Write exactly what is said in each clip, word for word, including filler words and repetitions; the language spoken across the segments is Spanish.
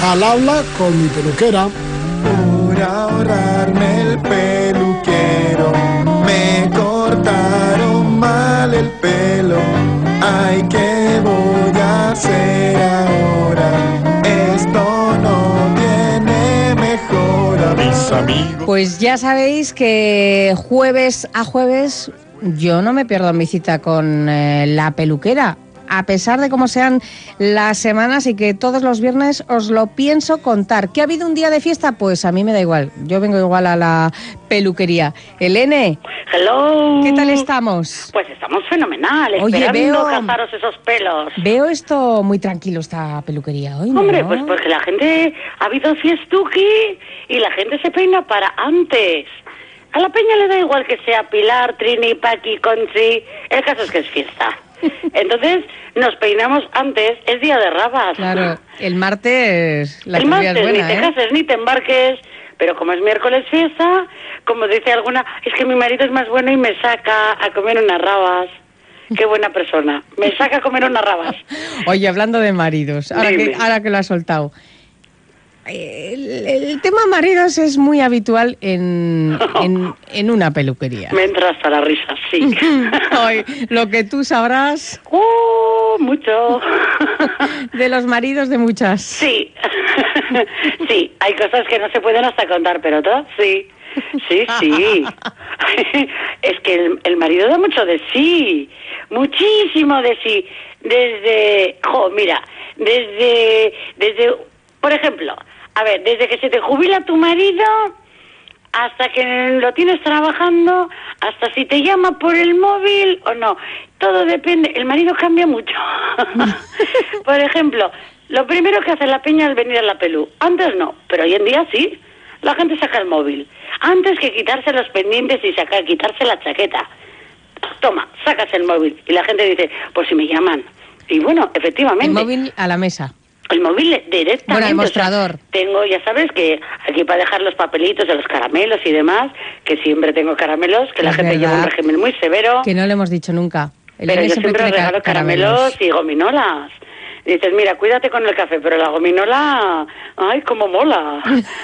al habla con mi peluquera. Por ahorrarme el peluquero, me cortaron mal el pelo. Ay, ¿qué voy a hacer ahora? Esto no tiene mejora. Mis amigos. Pues ya sabéis que jueves a jueves yo no me pierdo mi cita con eh, la peluquera. A pesar de cómo sean las semanas y que todos los viernes os lo pienso contar. ¿Que ha habido un día de fiesta? Pues a mí me da igual. Yo vengo igual a la peluquería. Elene. Hello. ¿Qué tal estamos? Pues estamos fenomenal, Oye, esperando veo, cazaros esos pelos. Veo esto muy tranquilo, esta peluquería hoy, ¿no? Hombre, pues porque la gente ha habido fiestuki y la gente se peina para antes. A la peña le da igual que sea Pilar, Trini, Paqui, Conchi. El caso es que es fiesta. Entonces nos peinamos antes, es día de rabas. Claro, el martes la El martes buena, ni te ¿eh? cases ni te embarques, pero como es miércoles fiesta, como dice alguna, es que mi marido es más bueno y me saca a comer unas rabas. Qué buena persona, me saca a comer unas rabas. Oye, hablando de maridos, ahora Dime. que, ahora que lo has soltado. El, el tema maridos es muy habitual en, en, en una peluquería. Me entra hasta la risa, sí. Hoy, lo que tú sabrás ¡Uh! Mucho. de los maridos de muchas. Sí. Sí, hay cosas que no se pueden hasta contar, pero otras sí. Sí, sí. Es que el, el marido da mucho de sí. Muchísimo de sí. Desde... Jo, mira, desde... desde por ejemplo... A ver, desde que se te jubila tu marido hasta que lo tienes trabajando, hasta si te llama por el móvil o no. Todo depende. El marido cambia mucho. Por ejemplo, lo primero que hace la peña al venir a la pelú. Antes no, pero hoy en día sí. La gente saca el móvil. Antes que quitarse los pendientes y sacar, quitarse la chaqueta. Toma, sacas el móvil. Y la gente dice, pues si me llaman. Y bueno, efectivamente. El móvil a la mesa. El móvil directamente. Bueno, el mostrador. O sea, tengo, ya sabes, que aquí para dejar los papelitos de los caramelos y demás, que siempre tengo caramelos, que la Es gente verdad. lleva un régimen muy severo. Que no le hemos dicho nunca. El Pero Elene yo siempre tiene regalo ca- caramelos y gominolas. Y dices, mira, cuídate con el café, pero la gominola, ay, cómo mola.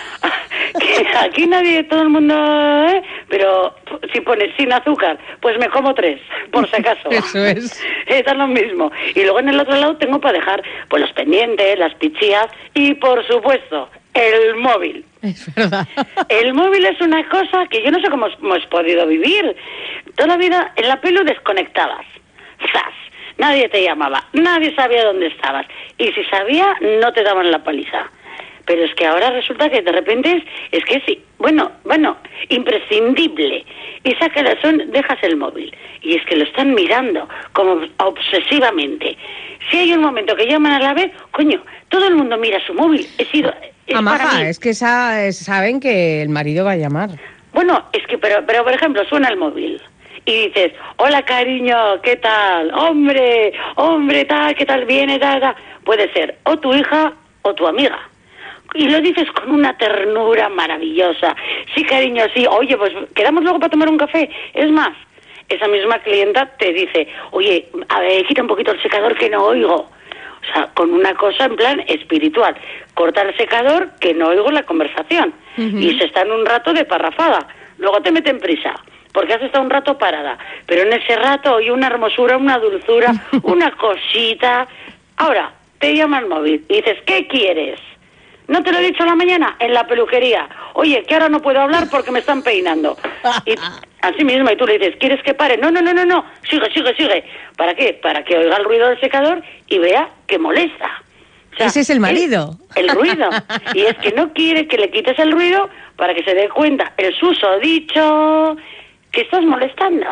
Que aquí nadie, todo el mundo, ¿eh? Pero si pones sin azúcar, pues me como tres, por si acaso. Eso es. Es lo mismo. Y luego en el otro lado tengo para dejar pues los pendientes, las pichías y, por supuesto, el móvil. Es verdad. El móvil es una cosa que yo no sé cómo hemos podido vivir. Toda la vida en la pelu desconectabas. ¡Zas! Nadie te llamaba, nadie sabía dónde estabas. Y si sabía, no te daban la paliza. Pero es que ahora resulta que de repente es, es que sí, bueno, bueno, imprescindible. Y saca la son, dejas el móvil. Y es que lo están mirando como obsesivamente. Si hay un momento que llaman a la vez, coño, todo el mundo mira su móvil. He sido, es Amaja, para mí. es que sa- saben que el marido va a llamar. Bueno, es que, pero, pero por ejemplo, suena el móvil. Y dices, hola cariño, ¿qué tal? Hombre, hombre, tal, ¿qué tal viene? Tal, tal. Puede ser o tu hija o tu amiga. Y lo dices con una ternura maravillosa. Sí, cariño, sí. Oye, pues quedamos luego para tomar un café. Es más, esa misma clienta te dice, oye, a ver, quita un poquito el secador que no oigo. O sea, con una cosa en plan espiritual. Corta el secador que no oigo la conversación. Uh-huh. Y se está en un rato de parrafada. Luego te meten prisa, porque has estado un rato parada. Pero en ese rato oye una hermosura, una dulzura, una cosita. Ahora, te llama el móvil y dices, ¿qué quieres? ¿No te lo he dicho a la mañana? En la peluquería. Oye, que ahora no puedo hablar porque me están peinando. Y así mismo, y tú le dices, ¿quieres que pare? No, no, no, no, no. Sigue, sigue, sigue. ¿Para qué? Para que oiga el ruido del secador y vea que molesta. O sea, Ese es el marido. El, el ruido. Y es que no quiere que le quites el ruido para que se dé cuenta el susodicho que estás molestando.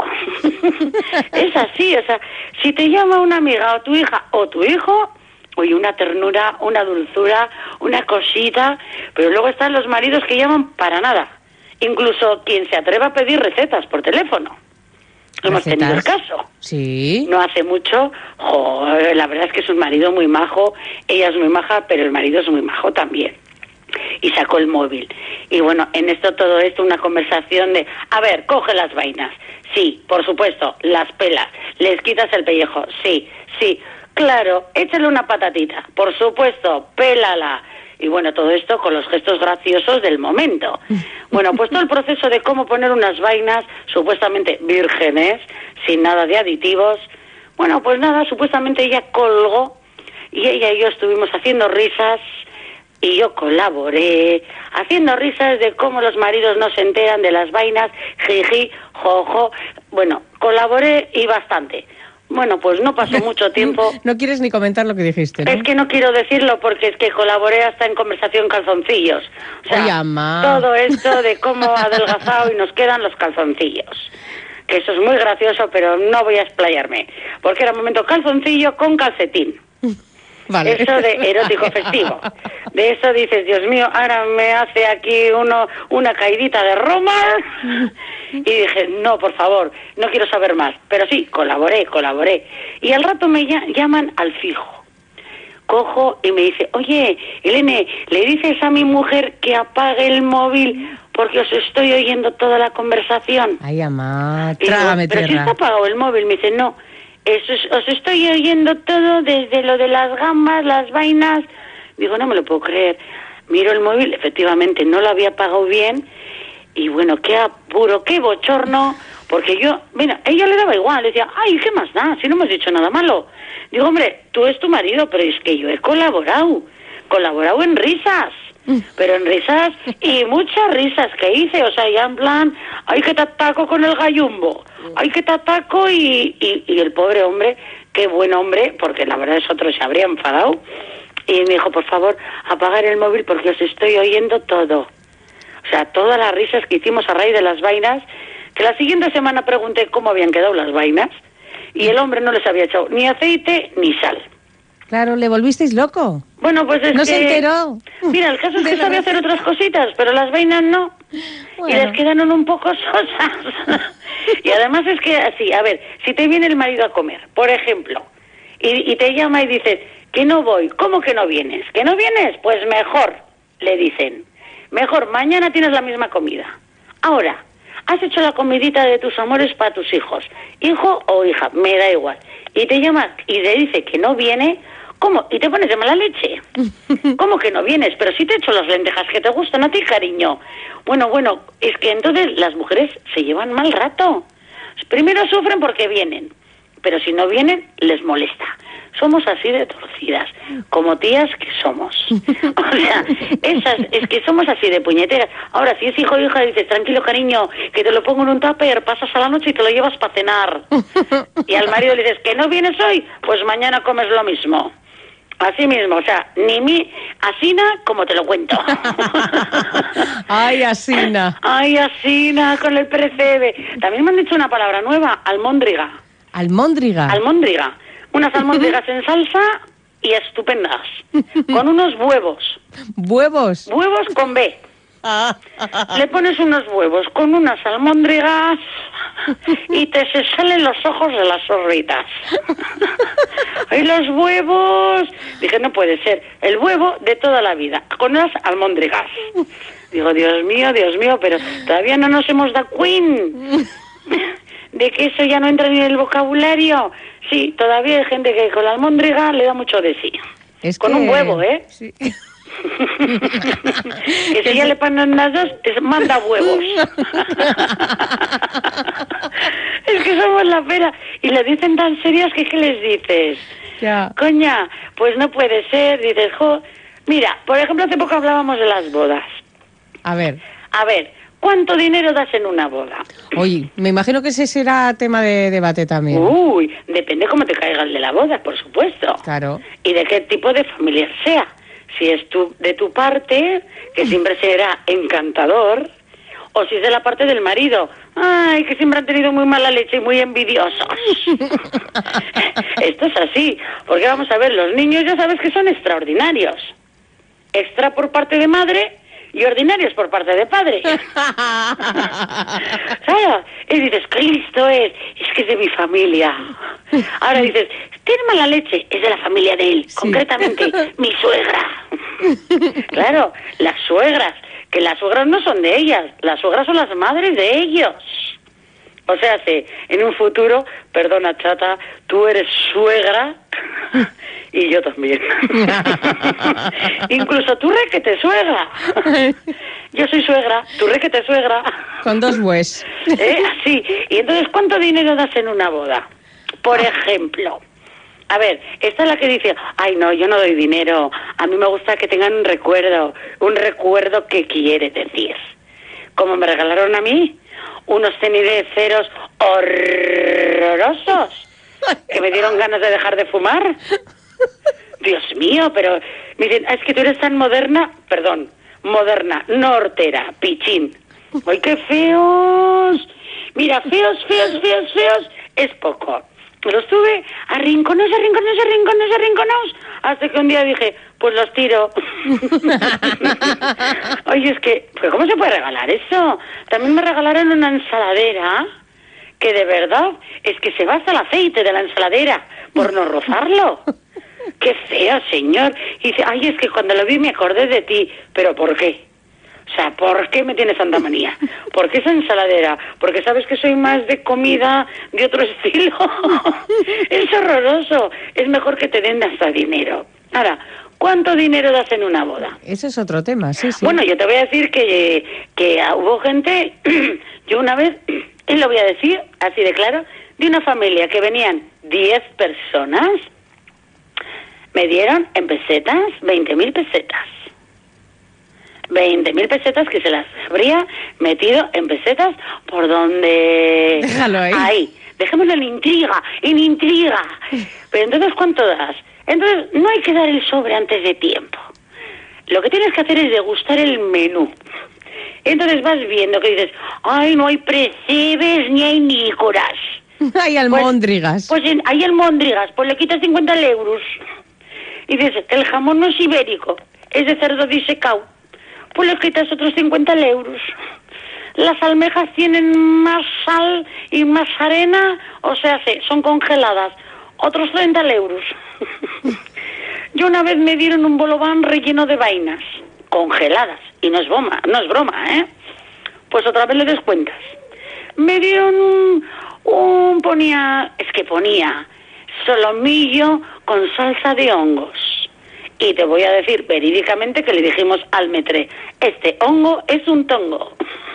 Es así, o sea, si te llama una amiga o tu hija o tu hijo, oye, una ternura, una dulzura, una cosita, pero luego están los maridos que llaman para nada. Incluso quien se atreva a pedir recetas por teléfono. Hemos ¿Recetas? tenido el caso. Sí. No hace mucho, jo, la verdad es que es un marido muy majo, ella es muy maja, pero el marido es muy majo también. Y sacó el móvil. Y bueno, en esto, todo esto, una conversación de, a ver, coge las vainas. Sí, por supuesto, las pelas. Les quitas el pellejo. Sí, sí. Claro, échale una patatita. Por supuesto, pélala. Y bueno, todo esto con los gestos graciosos del momento. Bueno, pues todo el proceso de cómo poner unas vainas supuestamente vírgenes, sin nada de aditivos. Bueno, pues nada, supuestamente ella colgó y ella y yo estuvimos haciendo risas y yo colaboré, haciendo risas de cómo los maridos no se enteran de las vainas, jiji, jojo. Bueno, colaboré y bastante. Bueno, pues no pasó mucho tiempo. No quieres ni comentar lo que dijiste, ¿no? Es que no quiero decirlo porque es que colaboré hasta en conversación calzoncillos. O sea, Oye, ama. todo esto de cómo ha adelgazado y nos quedan los calzoncillos. Que eso es muy gracioso, pero no voy a explayarme. Porque era un momento calzoncillo con calcetín. Vale. Eso de erótico festivo. De eso dices, Dios mío, ahora me hace aquí uno una caidita de Roma. Y dije, no, por favor, no quiero saber más. Pero sí, colaboré, colaboré. Y al rato me llaman al fijo. Cojo y me dice, oye, Elene, ¿le dices a mi mujer que apague el móvil porque os estoy oyendo toda la conversación? Ay, amá, Y digo, trágame pero si tierra. está apagado el móvil. Me dice, no, eso es- os estoy oyendo todo desde lo de las gambas, las vainas. Digo, no me lo puedo creer. Miro el móvil, efectivamente no lo había apagado bien. Y bueno, qué apuro, qué bochorno, porque yo, mira, a ella le daba igual, le decía, ay, ¿qué más da? Si no hemos dicho nada malo. Digo, hombre, tú es tu marido, pero es que yo he colaborado, colaborado en risas, pero en risas y muchas risas que hice, o sea, ya en plan, ay, que te ataco con el gallumbo, ay, que te ataco y, y, y el pobre hombre, qué buen hombre, porque la verdad es otro se habría enfadado, y me dijo, por favor, apagar el móvil porque os estoy oyendo todo. O sea, todas las risas que hicimos a raíz de las vainas, que la siguiente semana pregunté cómo habían quedado las vainas, y el hombre no les había echado ni aceite ni sal. Claro, le volvisteis loco. Bueno, pues es No que... se enteró. Mira, el caso es De que la sabía hacer receta. otras cositas, pero las vainas no. Bueno. Y les quedaron un poco sosas. Y además es que así, a ver, si te viene el marido a comer, por ejemplo, y, y te llama y dices, que no voy, ¿cómo que no vienes? ¿Que no vienes? Pues mejor, le dicen. Mejor, mañana tienes la misma comida. Ahora, has hecho la comidita de tus amores para tus hijos, hijo o hija, me da igual. Y te llama y te dice que no viene, ¿cómo? Y te pones de mala leche. ¿Cómo que no vienes? Pero si te he hecho las lentejas que te gustan a ti, cariño. Bueno, bueno, es que entonces las mujeres se llevan mal rato. Primero sufren porque vienen, pero si no vienen, les molesta. Somos así de torcidas, como tías que somos. O sea, esas, es que somos así de puñeteras. Ahora, si es hijo o hija, dices, tranquilo, cariño, que te lo pongo en un tupper, pasas a la noche y te lo llevas para cenar. Y al marido le dices, ¿que no vienes hoy? Pues mañana comes lo mismo. Así mismo, o sea, ni mi... Asina, como te lo cuento. Ay, Asina. Ay, Asina, con el percebe. También me han dicho una palabra nueva, almóndriga. Almóndriga. Almóndriga. Unas almóndrigas en salsa y estupendas. Con unos huevos. Huevos. Huevos con B. Le pones unos huevos con unas almóndrigas y te se salen los ojos de las zorritas. ¡Ay, los huevos! Dije, no puede ser. El huevo de toda la vida, con unas almóndrigas. Digo, Dios mío, Dios mío, pero todavía no nos hemos dado cuenta de que eso ya no entra ni en el vocabulario. Sí, todavía hay gente que con la almóndriga le da mucho de sí. Es con que... un huevo, ¿eh? Sí. Que si ya le ponen las dos, te manda huevos. Es que somos la pera. Y le dicen tan serias que ¿qué les dices? Ya. Coña, pues no puede ser. Dices, jo. Mira, por ejemplo, hace poco hablábamos de las bodas. A ver. A ver, ¿cuánto dinero das en una boda? Oye, me imagino que ese será tema de debate también. Uy, depende cómo te caiga el de la boda, por supuesto. Claro. Y de qué tipo de familiar sea. Si es tu, de tu parte, que siempre será encantador, o si es de la parte del marido, ay, que siempre han tenido muy mala leche y muy envidiosos. Esto es así, porque vamos a ver, los niños ya sabes que son extraordinarios. Extra por parte de madre y ordinarios por parte de padre. Claro, y dices, qué listo es, es que es de mi familia. Ahora dices, tiene mala leche, es de la familia de él, Sí. concretamente, mi suegra. Claro, las suegras, que las suegras no son de ellas, las suegras son las madres de ellos. O sea, si en un futuro, perdona chata, tú eres suegra y yo también. Incluso tú requete suegra. Yo soy suegra, tú requete suegra. Con dos bues. ¿Eh? Sí, y entonces, ¿cuánto dinero das en una boda? Por ejemplo, a ver, esta es la que dice, ay no, yo no doy dinero, a mí me gusta que tengan un recuerdo, un recuerdo que quiere decir. Como me regalaron a mí, unos ceniceros horrorosos que me dieron ganas de dejar de fumar. Dios mío, pero me dicen, es que tú eres tan moderna, perdón, moderna, no hortera, pichín. ¡Ay, qué feos! Mira, feos, feos, feos, feos, es poco. Los tuve arrinconados, arrinconados, arrinconados, arrinconados, hasta que un día dije, pues los tiro. Oye, es que, ¿pero cómo se puede regalar eso? También me regalaron una ensaladera, que de verdad, es que se va hasta el aceite de la ensaladera, por no rozarlo. ¡Qué feo, señor! Y dice, ay, es que cuando lo vi me acordé de ti. ¿Pero por qué? O sea, ¿por qué me tienes tanta manía? ¿Por qué esa ensaladera? Porque sabes que soy más de comida de otro estilo. Es horroroso. Es mejor que te den hasta dinero. Ahora, ¿cuánto dinero das en una boda? Ese es otro tema, sí, sí. Bueno, yo te voy a decir que, que hubo gente, yo una vez, y lo voy a decir así de claro, de una familia que venían diez personas, me dieron en pesetas veinte mil pesetas. veinte mil pesetas que se las habría metido en pesetas por donde... Déjalo ahí. Ahí. Dejémoslo en intriga, en intriga. Pero entonces, ¿cuánto das? Entonces, no hay que dar el sobre antes de tiempo. Lo que tienes que hacer es degustar el menú. Entonces vas viendo que dices, ay, no hay precebes ni hay nícoras. Hay almóndrigas. Pues, pues en, hay almóndrigas, pues le quitas cincuenta euros. Y dices, el jamón no es ibérico, es de cerdo disecado. Pues le quitas otros cincuenta euros. Las almejas tienen más sal y más arena, o sea, sí, son congeladas. Otros treinta euros. Yo una vez me dieron un bolobán relleno de vainas, congeladas, y no es broma, no es broma, ¿eh? Pues otra vez le descuentas. Me dieron un, un ponía, es que ponía solomillo con salsa de hongos. Y te voy a decir verídicamente que le dijimos al metré, este hongo es un tongo.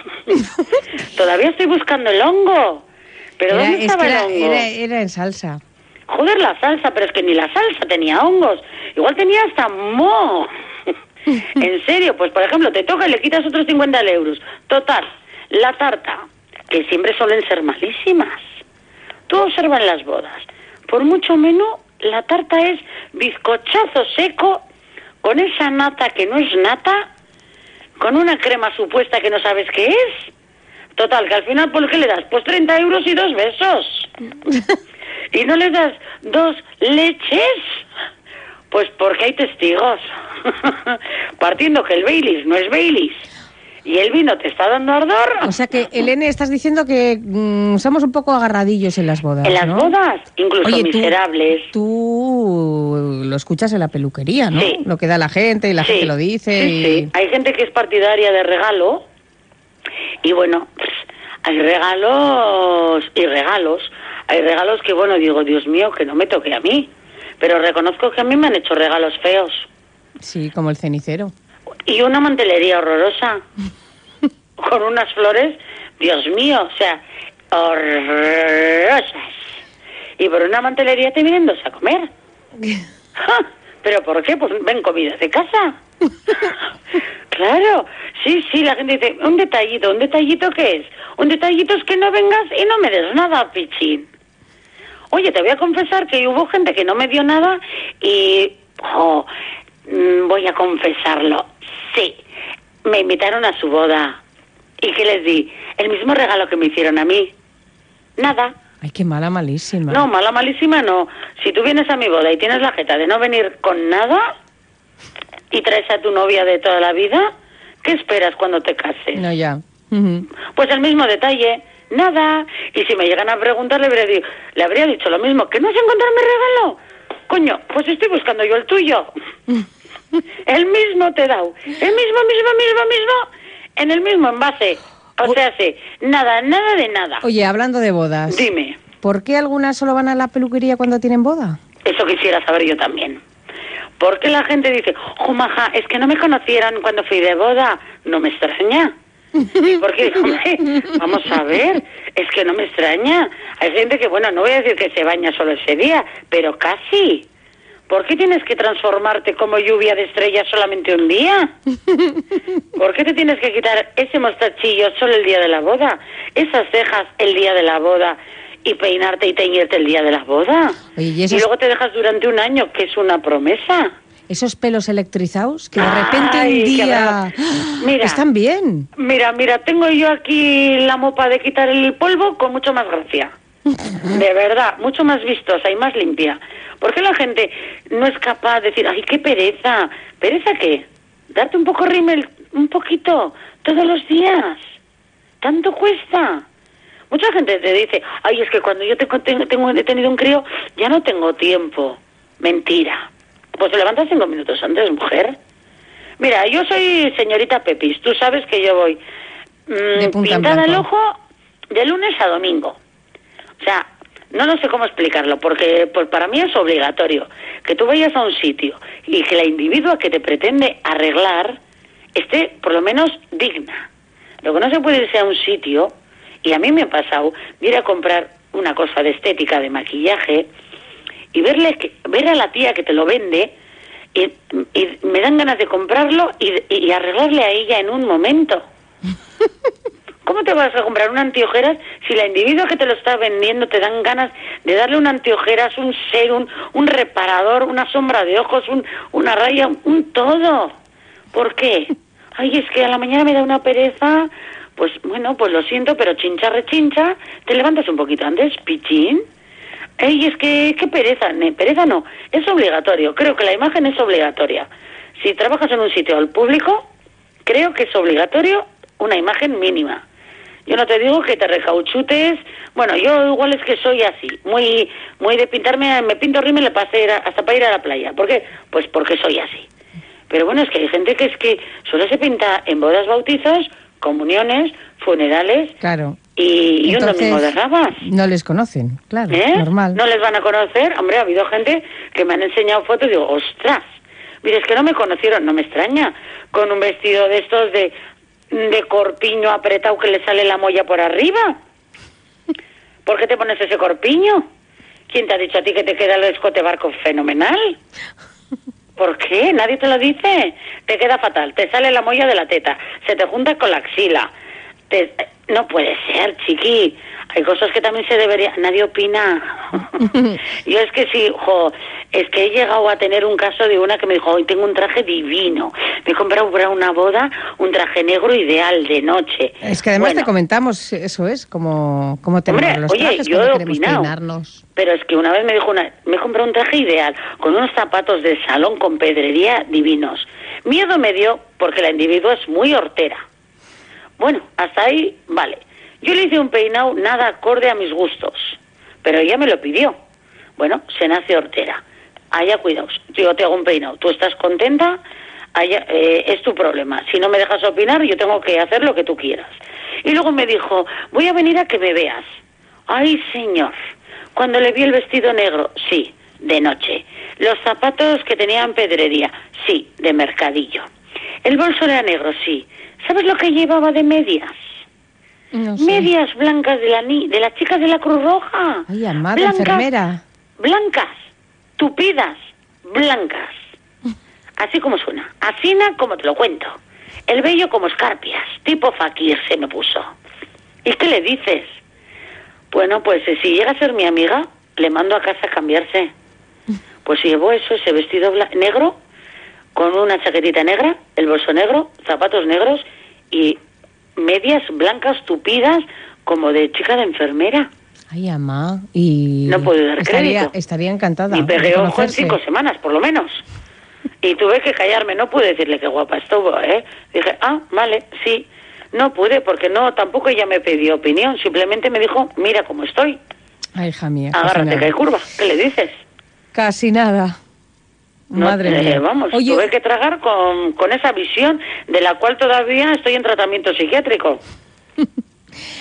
Todavía estoy buscando el hongo. ¿Pero era, dónde estaba es que el hongo? Era, era en salsa. Joder, la salsa, pero es que ni la salsa tenía hongos. Igual tenía hasta moho. En serio, pues por ejemplo, te toca y le quitas otros cincuenta euros. Total, la tarta, que siempre suelen ser malísimas. Tú observa en las bodas. Por mucho menú, la tarta es bizcochazo seco, con esa nata que no es nata, con una crema supuesta que no sabes qué es. Total, que al final, ¿por qué le das? Pues treinta euros y dos besos. ¿Y no le das dos leches? Pues porque hay testigos. Partiendo que el Baileys no es Baileys y el vino te está dando ardor. O sea que, Elene, estás diciendo que mmm, somos un poco agarradillos en las bodas, En las ¿no? bodas, incluso Oye, miserables. Tú, tú lo escuchas en la peluquería, ¿no? Sí. Lo que da la gente y la Sí, gente lo dice. Sí, y... sí. Hay gente que es partidaria de regalo y bueno, pues, hay regalos y regalos. Hay regalos que, bueno, digo, Dios mío, que no me toque a mí. Pero reconozco que a mí me han hecho regalos feos. Sí, como el cenicero. Y una mantelería horrorosa. Con unas flores, Dios mío, o sea, horrorosas. Y por una mantelería te vienen dos a comer. ¡Ja! ¿Pero por qué? Pues ven comidas de casa. Claro, sí, sí, la gente dice, un detallito, ¿un detallito qué es? Un detallito es que no vengas y no me des nada, pichín. Oye, te voy a confesar que hubo gente que no me dio nada y... Oh, voy a confesarlo. Sí, me invitaron a su boda. ¿Y qué les di? El mismo regalo que me hicieron a mí. Nada. Ay, qué mala, malísima. No, mala, malísima no. Si tú vienes a mi boda y tienes la jeta de no venir con nada y traes a tu novia de toda la vida, ¿qué esperas cuando te cases? No, ya. Uh-huh. Pues el mismo detalle. Nada. Y si me llegan a preguntar, le habría, dicho, le habría dicho lo mismo. ¿Que no has encontrado mi regalo? Coño, pues estoy buscando yo el tuyo. El mismo te he dado. El mismo, mismo, mismo, mismo. En el mismo envase. O sea, sí, nada, nada de nada. Oye, hablando de bodas. Dime. ¿Por qué algunas solo van a la peluquería cuando tienen boda? Eso quisiera saber yo también. ¿Por qué la gente dice, oh, maja, es que no me conocieran cuando fui de boda? No me extraña. Porque, hombre, vamos a ver, es que no me extraña. Hay gente que, bueno, no voy a decir que se baña solo ese día, pero casi. ¿Por qué tienes que transformarte como lluvia de estrellas solamente un día? ¿Por qué te tienes que quitar ese mostachillo solo el día de la boda? Esas cejas el día de la boda y peinarte y teñirte el día de la boda. Oye, ¿y, esos... y luego te dejas durante un año, que es una promesa. Esos pelos electrizados que de repente Ay, un día habrá... mira, están bien. Mira, mira, tengo yo aquí la mopa de quitar el polvo con mucho más gracia. De verdad, mucho más vistosa y más limpia. ¿Por qué la gente no es capaz de decir, ay, qué pereza? ¿Pereza qué? Darte un poco rímel, un poquito, todos los días. ¿Tanto cuesta? Mucha gente te dice, ay, es que cuando yo tengo, tengo, tengo, he tenido un crío, ya no tengo tiempo. Mentira. Pues te levantas cinco minutos antes, mujer. Mira, yo soy señorita Pepis. Tú sabes que yo voy mmm, pintada el ojo de lunes a domingo. O sea, no lo sé cómo explicarlo, porque pues para mí es obligatorio que tú vayas a un sitio y que la individua que te pretende arreglar esté por lo menos digna. Lo que no se puede irse a un sitio, y a mí me ha pasado, de ir a comprar una cosa de estética, de maquillaje, y verle que, ver a la tía que te lo vende, y, y me dan ganas de comprarlo y, y arreglarle a ella en un momento. ¿Cómo te vas a comprar un antiojeras si la individua que te lo está vendiendo te dan ganas de darle un antiojeras, un serum, un reparador, una sombra de ojos, un, una raya, un todo? ¿Por qué? Ay, es que a la mañana me da una pereza. Pues bueno, pues lo siento, pero chincha rechincha, te levantas un poquito antes, pichín. Ey, es que, qué pereza, ne, pereza no, es obligatorio, creo que la imagen es obligatoria. Si trabajas en un sitio al público, creo que es obligatorio una imagen mínima. Yo no te digo que te recauchutes, bueno, yo igual es que soy así, muy muy de pintarme, me pinto rímel hasta para ir a la playa. ¿Por qué? Pues porque soy así. Pero bueno, es que hay gente que es que solo se pinta en bodas, bautizos, comuniones, funerales, claro. y, y Entonces, un domingo de rabas. No les conocen, claro, ¿Eh? normal. No les van a conocer. Hombre, ha habido gente que me han enseñado fotos y digo, ostras, mira, es que no me conocieron, no me extraña, con un vestido de estos de, de corpiño apretado que le sale la molla por arriba. ¿Por qué te pones ese corpiño? ¿Quién te ha dicho a ti que te queda el escote barco fenomenal? ¿Por qué? Nadie te lo dice. Te queda fatal, te sale la molla de la teta, se te junta con la axila. Te... No puede ser, chiqui. Hay cosas que también se debería... Nadie opina. Yo es que sí, jo, es que he llegado a tener un caso de una que me dijo, hoy tengo un traje divino. Me he comprado para una boda un traje negro ideal de noche. Es que además bueno, te comentamos, eso es, como, como tenemos hombre, los oye, trajes yo cuando he queremos opinado, peinarnos. Pero es que una vez me dijo una... Me he comprado un traje ideal, con unos zapatos de salón con pedrería divinos. Miedo me dio porque la individua es muy hortera. Bueno, hasta ahí, vale. Yo le hice un peinado nada acorde a mis gustos, pero ella me lo pidió. Bueno, se nace hortera. Haya cuidados. Yo te hago un peinado. ¿Tú estás contenta? Haya, eh, es tu problema. Si no me dejas opinar, yo tengo que hacer lo que tú quieras. Y luego me dijo, voy a venir a que me veas. Ay, señor. Cuando le vi el vestido negro, sí, de noche. Los zapatos que tenían pedrería, sí, de mercadillo. El bolso era negro, sí. ¿Sabes lo que llevaba de medias? No sé. Medias blancas de la ni de la chica de la Cruz Roja. Ay, amada blancas, enfermera. Blancas, tupidas, blancas. Así como suena. Asina como te lo cuento. El vello como escarpias, tipo fakir se me puso. ¿Y qué le dices? Bueno, pues si llega a ser mi amiga, le mando a casa a cambiarse. Pues llevó eso, ese vestido negro, con una chaquetita negra, el bolso negro, zapatos negros y medias blancas tupidas como de chica de enfermera. Ay, amá. Y no puedo dar estaría, crédito. Estaría encantada. Y pegué ojo en cinco semanas, por lo menos. Y tuve que callarme, no pude decirle que guapa estuvo, ¿eh? Dije, ah, vale, sí. No pude, porque no, tampoco ella me pidió opinión, simplemente me dijo, mira cómo estoy. Ay, hija mía. Agárrate que hay curva. ¿Qué le dices? Casi nada. No, Madre eh, mía. Vamos, Oye, tuve que tragar con, con esa visión de la cual todavía estoy en tratamiento psiquiátrico.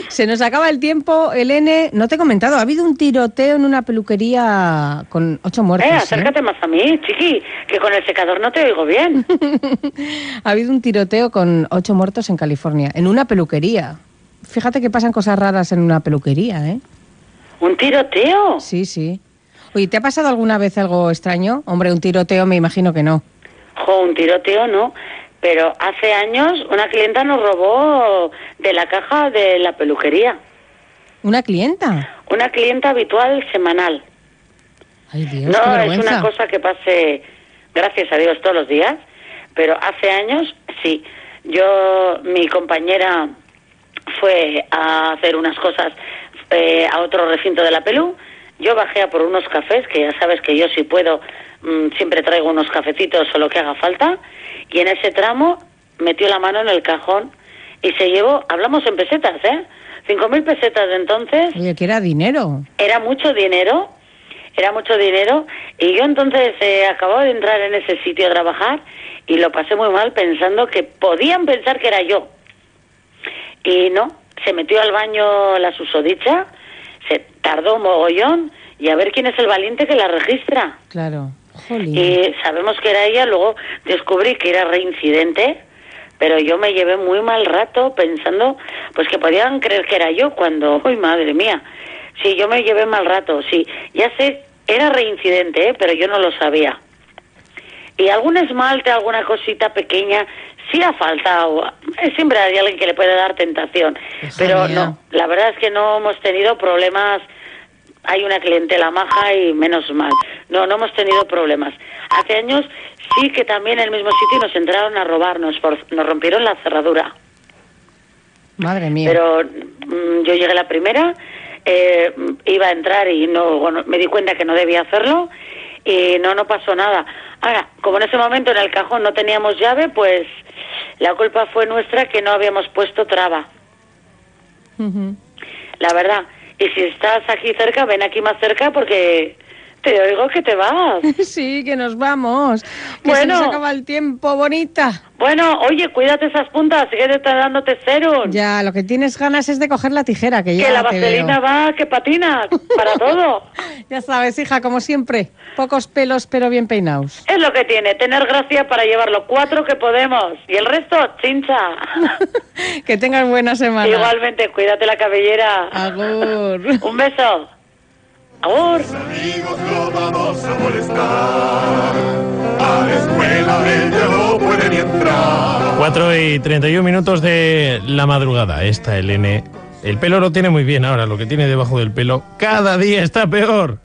Se nos acaba el tiempo, Elene. No te he comentado, ha habido un tiroteo en una peluquería con ocho muertos. Eh, ¿eh? acércate más a mí, chiqui, que con el secador no te oigo bien. Ha habido un tiroteo con ocho muertos en California, en una peluquería. Fíjate que pasan cosas raras en una peluquería, ¿eh? ¿Un tiroteo? Sí, sí. Oye, ¿te ha pasado alguna vez algo extraño? Hombre, un tiroteo me imagino que no. Jo, un tiroteo no. Pero hace años una clienta nos robó de la caja de la peluquería. ¿Una clienta? Una clienta habitual semanal. Ay, Dios, No qué es vergüenza. una cosa que pase, gracias a Dios, todos los días, pero hace años sí. Yo, mi compañera fue a hacer unas cosas eh, a otro recinto de la Pelu. Yo bajé a por unos cafés, que ya sabes que yo si puedo mmm, siempre traigo unos cafecitos o lo que haga falta. Y en ese tramo metió la mano en el cajón y se llevó, hablamos en pesetas, ¿eh? Cinco mil pesetas de entonces. Oye, que era dinero. Era mucho dinero, era mucho dinero. Y yo entonces eh, acababa de entrar en ese sitio a trabajar y lo pasé muy mal pensando que podían pensar que era yo. Y no, se metió al baño la susodicha, se tardó un mogollón y a ver quién es el valiente que la registra. Claro. Jolín. Y sabemos que era ella, luego descubrí que era reincidente, pero yo me llevé muy mal rato pensando pues que podían creer que era yo cuando, uy, madre mía, sí, yo me llevé mal rato, sí, ya sé, era reincidente, ¿eh? Pero yo no lo sabía. Y algún esmalte, alguna cosita pequeña, sí ha faltado, eh, siempre hay alguien que le puede dar tentación, Hija pero mía. no, la verdad es que no hemos tenido problemas. Hay una clientela maja y menos mal. No, no hemos tenido problemas. Hace años sí que también en el mismo sitio nos entraron a robarnos, por, nos rompieron la cerradura. Madre mía. Pero mm, yo llegué la primera, eh, iba a entrar y no, bueno, me di cuenta que no debía hacerlo y no, no pasó nada. Ahora, como en ese momento en el cajón no teníamos llave, pues la culpa fue nuestra que no habíamos puesto traba. Uh-huh. La verdad. Y si estás aquí cerca, ven aquí más cerca porque te oigo que te vas. Sí, que nos vamos. Que Bueno. se nos acaba el tiempo, bonita. Bueno, oye, cuídate esas puntas, que te está dándote cero. Ya, lo que tienes ganas es de coger la tijera, que ya Que la te vaselina veo. va, que patina, para todo. Ya sabes, hija, como siempre, pocos pelos pero bien peinados. Es lo que tiene, tener gracia para llevarlo cuatro que podemos. Y el resto, chincha. Que tengas buena semana. Igualmente, cuídate la cabellera. Agur. Un beso. Agur. Amigos, lo vamos a molestar. A la escuela ella no puede ni entrar. cuatro y treinta y un minutos de la madrugada. Esta Elene, el pelo lo tiene muy bien ahora, lo que tiene debajo del pelo cada día está peor.